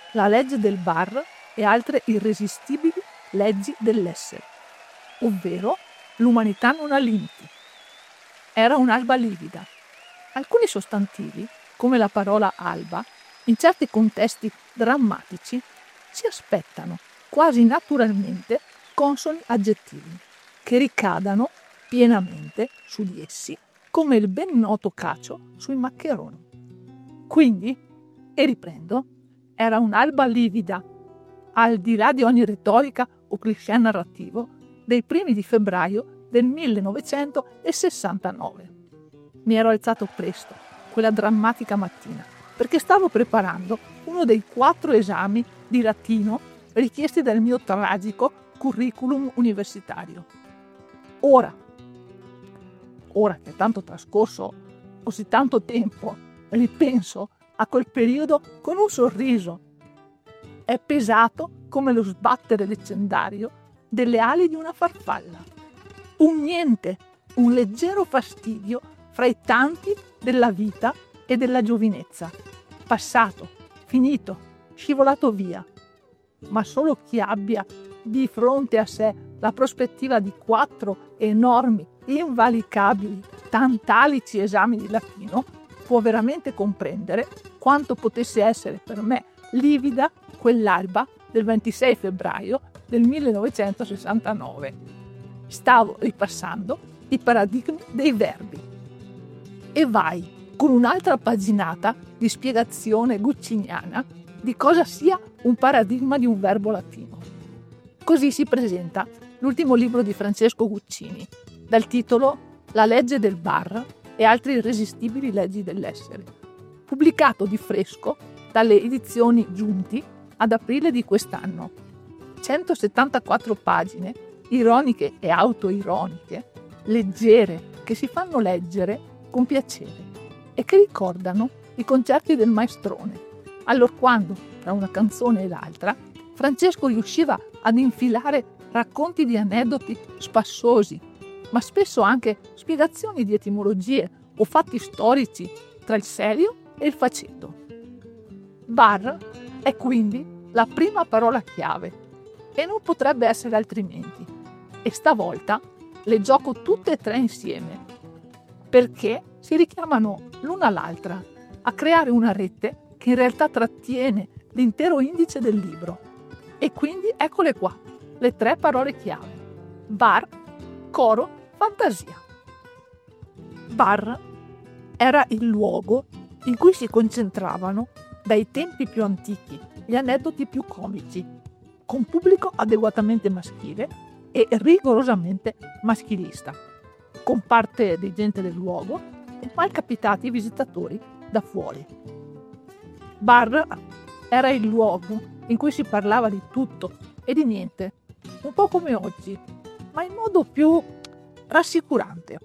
La legge del bar e altre irresistibili leggi dell'essere, ovvero l'umanità non ha limiti. Era un'alba livida. Alcuni sostantivi, come la parola alba, in certi contesti drammatici, si aspettano quasi naturalmente consoni aggettivi che ricadano pienamente su di essi, come il ben noto cacio sui maccheroni. Quindi, e riprendo, era un'alba livida, al di là di ogni retorica o cliché narrativo, dei primi di febbraio del 1969. Mi ero alzato presto, quella drammatica mattina, perché stavo preparando uno dei 4 esami di latino richiesti dal mio tragico curriculum universitario. Ora che è tanto trascorso così tanto tempo, ripenso a quel periodo con un sorriso. È pesato come lo sbattere leggendario delle ali di una farfalla. Un niente, un leggero fastidio fra i tanti della vita e della giovinezza. Passato, finito, scivolato via. Ma solo chi abbia di fronte a sé la prospettiva di 4 enormi, invalicabili, tantalici esami di latino può veramente comprendere quanto potesse essere per me livida quell'alba del 26 febbraio del 1969. Stavo ripassando i paradigmi dei verbi. E vai con un'altra paginata di spiegazione gucciniana di cosa sia un paradigma di un verbo latino. Così si presenta l'ultimo libro di Francesco Guccini, dal titolo La legge del bar e altre irresistibili leggi dell'essere, pubblicato di fresco dalle edizioni Giunti ad aprile di quest'anno. 174 pagine, ironiche e autoironiche, leggere, che si fanno leggere con piacere e che ricordano i concerti del maestrone, allorquando, tra una canzone e l'altra, Francesco riusciva ad infilare racconti di aneddoti spassosi, ma spesso anche spiegazioni di etimologie o fatti storici tra il serio e il faceto. Bar è quindi la prima parola chiave e non potrebbe essere altrimenti. E stavolta le gioco tutte e 3 insieme, perché si richiamano l'una all'altra a creare una rete che in realtà trattiene l'intero indice del libro. E quindi eccole qua, le 3 parole chiave. Bar, coro, fantasia. Bar era il luogo in cui si concentravano, dai tempi più antichi, gli aneddoti più comici, con pubblico adeguatamente maschile e rigorosamente maschilista, con parte di gente del luogo e malcapitati visitatori da fuori. Bar era il luogo in cui si parlava di tutto e di niente, un po' come oggi, ma in modo più rassicurante.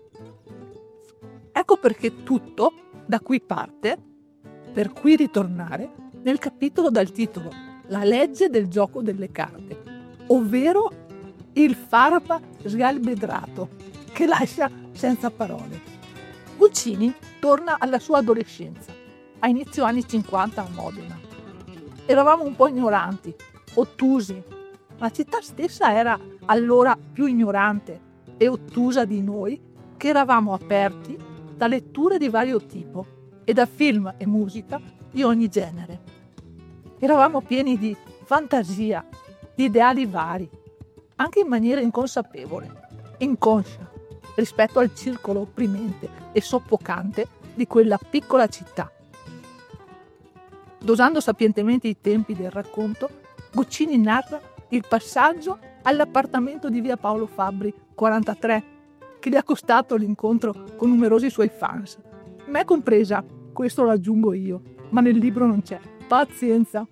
Ecco perché tutto da qui parte, per cui ritornare nel capitolo dal titolo La legge del gioco delle carte, ovvero il farpa sgalbedrato che lascia senza parole. Guccini torna alla sua adolescenza, a inizio anni 50 a Modena. Eravamo un po' ignoranti, ottusi. La città stessa era allora più ignorante e ottusa di noi, che eravamo aperti da letture di vario tipo e da film e musica di ogni genere. Eravamo pieni di fantasia, di ideali vari, anche in maniera inconsapevole, inconscia, rispetto al circolo opprimente e soffocante di quella piccola città. Dosando sapientemente i tempi del racconto, Guccini narra il passaggio all'appartamento di via Paolo Fabbri 43, che gli ha costato l'incontro con numerosi suoi fans. Me compresa, questo lo aggiungo io, ma nel libro non c'è. Pazienza.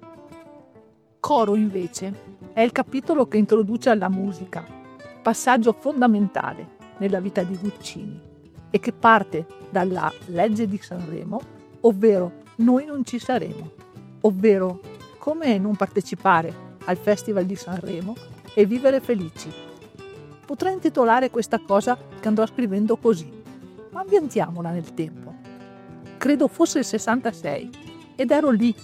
Coro, invece, è il capitolo che introduce alla musica, passaggio fondamentale nella vita di Guccini, e che parte dalla legge di Sanremo, ovvero noi non ci saremo, ovvero come non partecipare al Festival di Sanremo e vivere felici. Potrei intitolare questa cosa che andrò scrivendo così, ma ambientiamola nel tempo. Credo fosse il 66 ed ero lì,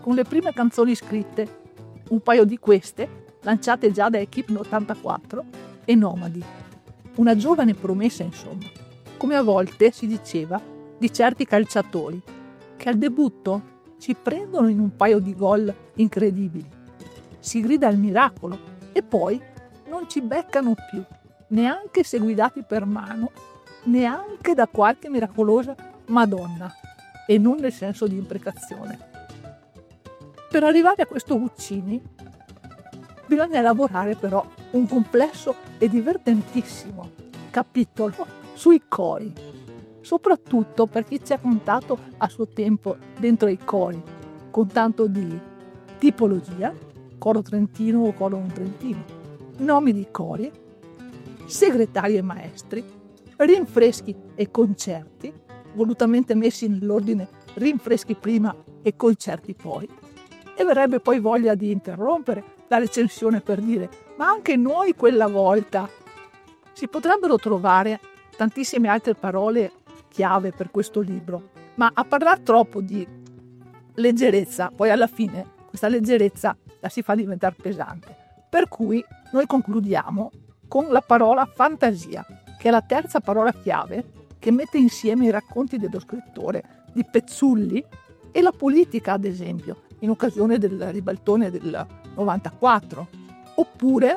con le prime canzoni scritte, un paio di queste lanciate già da Equipe 84 e Nomadi. Una giovane promessa, insomma, come a volte si diceva di certi calciatori, che al debutto ci prendono in un paio di gol incredibili. Si grida al miracolo e poi non ci beccano più, neanche se guidati per mano, neanche da qualche miracolosa Madonna, e non nel senso di imprecazione. Per arrivare a questo Guccini bisogna elaborare però un complesso e divertentissimo capitolo sui cori, soprattutto per chi ci ha contato a suo tempo dentro i cori, con tanto di tipologia, coro trentino o coro non trentino, nomi di cori, segretari e maestri, rinfreschi e concerti, volutamente messi nell'ordine rinfreschi prima e concerti poi, e verrebbe poi voglia di interrompere la recensione per dire ma anche noi quella volta. Si potrebbero trovare tantissime altre parole chiave per questo libro, ma a parlare troppo di leggerezza, poi alla fine questa leggerezza la si fa diventare pesante. Per cui noi concludiamo con la parola fantasia, che è la terza parola chiave che mette insieme i racconti dello scrittore di Pezzulli e la politica, ad esempio, in occasione del ribaltone del 94, oppure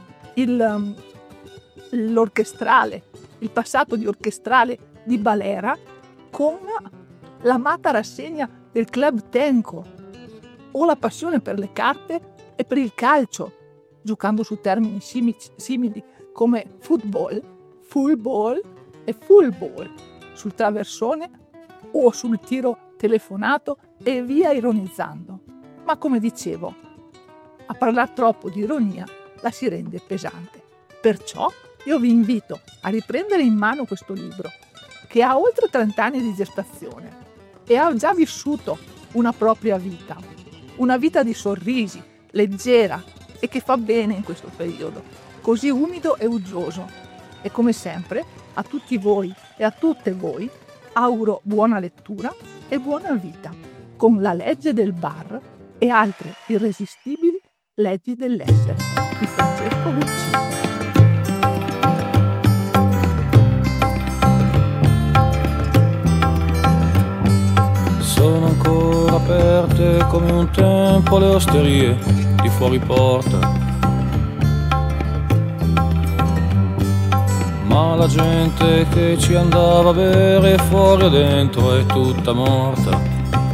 l'orchestrale, il passato di orchestrale di Balera con l'amata rassegna del Club Tenco, o la passione per le carte e per il calcio, giocando su termini simili come football, full ball e full ball, sul traversone o sul tiro telefonato e via ironizzando. Ma come dicevo, a parlare troppo di ironia la si rende pesante. Perciò io vi invito a riprendere in mano questo libro, che ha oltre 30 anni di gestazione e ha già vissuto una propria vita, una vita di sorrisi, leggera e che fa bene in questo periodo, così umido e uggioso. E come sempre, a tutti voi e a tutte voi, auguro buona lettura e buona vita, con La legge del bar e altre irresistibili leggi dell'essere di Francesco Guccini. Sono ancora aperte come un tempo le osterie di fuori porta, ma la gente che ci andava a bere fuori o dentro è tutta morta.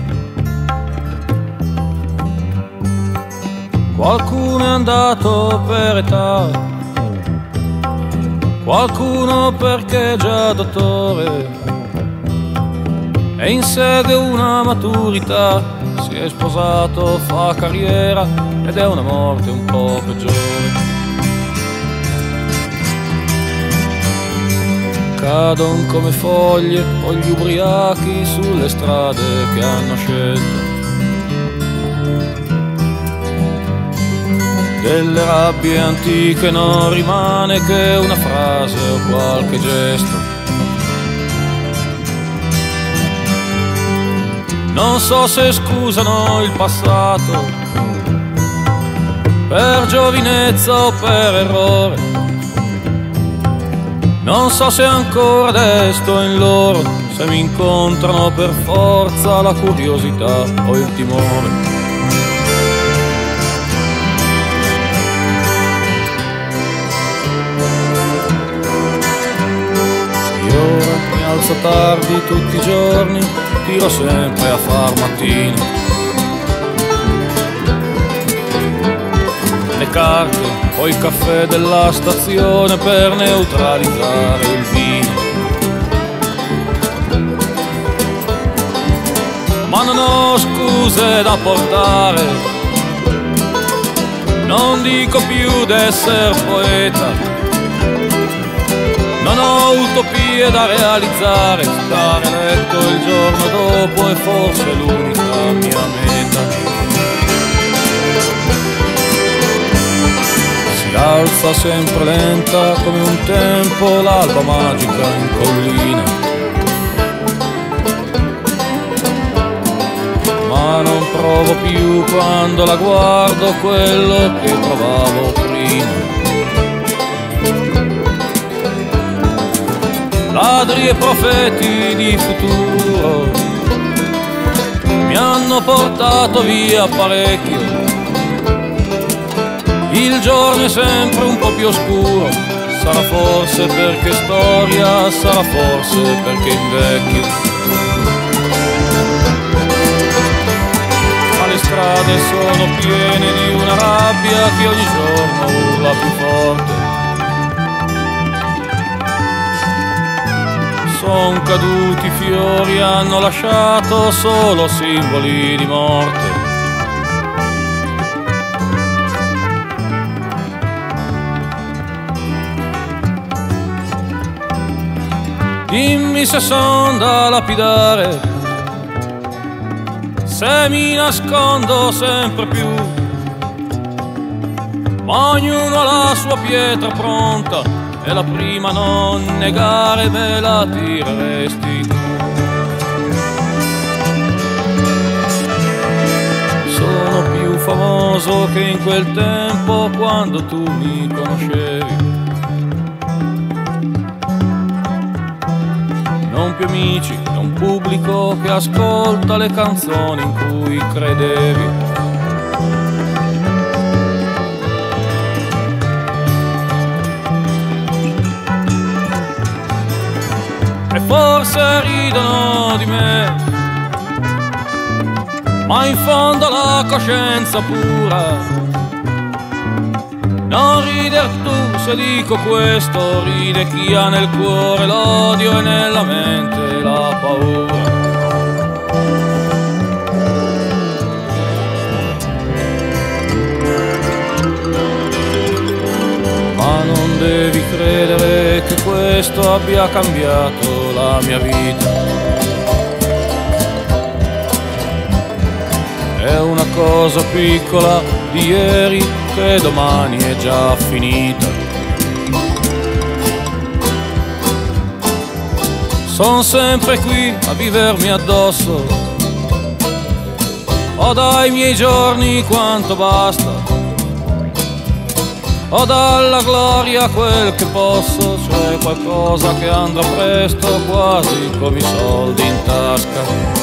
Qualcuno è andato per età, qualcuno perché è già dottore e insegue una maturità, si è sposato, fa carriera ed è una morte un po' peggiore. Cadon come foglie o gli ubriachi sulle strade che hanno scelto. Delle rabbie antiche non rimane che una frase o qualche gesto. Non so se scusano il passato per giovinezza o per errore. Non so se ancora desto in loro, se mi incontrano per forza la curiosità o il timore. Mi alzo tardi tutti i giorni, tiro sempre a far mattino. Le carte, poi il caffè della stazione per neutralizzare il vino. Ma non ho scuse da portare, non dico più d'esser poeta. Non ho utopie da realizzare, stare a letto il giorno dopo è forse l'unica mia meta. Si alza sempre lenta come un tempo l'alba magica in collina. ma non provo più quando la guardo quello che provavo prima. Ladri e profeti di futuro mi hanno portato via parecchio. Il giorno è sempre un po' più oscuro, sarà forse perché storia, sarà forse perché invecchio. Ma le strade sono piene di una rabbia che ogni giorno urla più forte. Son caduti fiori, hanno lasciato solo simboli di morte. Dimmi se son da lapidare, se mi nascondo sempre più, ma ognuno ha la sua pietra pronta e la prima a non negare me la tireresti tu. Sono più famoso che in quel tempo quando tu mi conoscevi. Non più amici, non pubblico che ascolta le canzoni in cui credevi. E forse ridono di me, ma in fondo la coscienza pura. Non rider tu se dico questo, ride chi ha nel cuore l'odio e nella mente la paura. Ma non devi credere che questo abbia cambiato la mia vita. È una cosa piccola di ieri che domani è già finita. Son sempre qui a vivermi addosso, ho dai miei giorni quanto basta, ho dalla gloria quel che posso, cioè qualcosa che andrà presto, quasi come i soldi in tasca.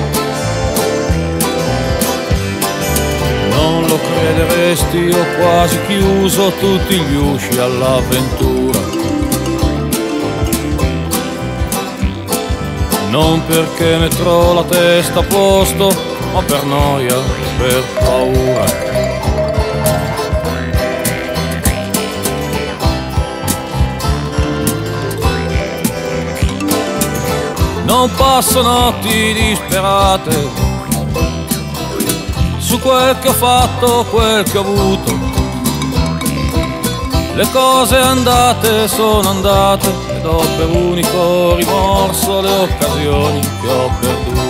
Non lo crederesti, ho quasi chiuso tutti gli usci all'avventura. Non perché metterò la testa a posto, ma per noia, per paura. Non passo notti disperate su quel che ho fatto, quel che ho avuto. Le cose andate sono andate ed ho per unico rimorso le occasioni che ho perduto.